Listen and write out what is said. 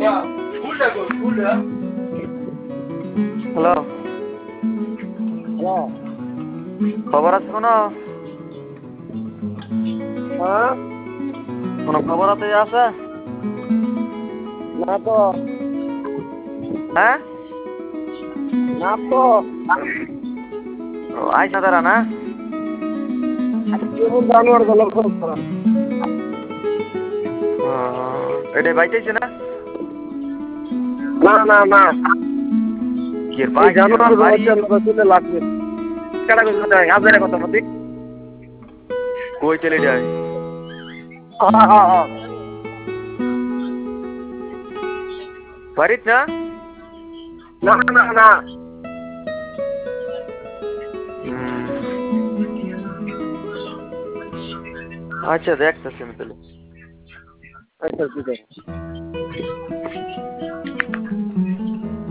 Hello, হ্যাঁ খবর আছে কোনো? হ্যাঁ কোনো খবর আছে? না তো হ্যাঁ, না তো আইস না তারা না? কেমন জানোয়ার গেল খরচ এটা বাইতেছে না? না না না কি এই বাইক জানোয়ার বাড়ি গুলো চলে লাগবে কেডা কইছে না হাজারে কথা মতি কই চলে যায়? হ্যাঁ হ্যাঁ হ্যাঁ বাড়িত না? না না না আচ্ছা দেখতেছি আমি তাহলে। আচ্ছা ঠিক আছে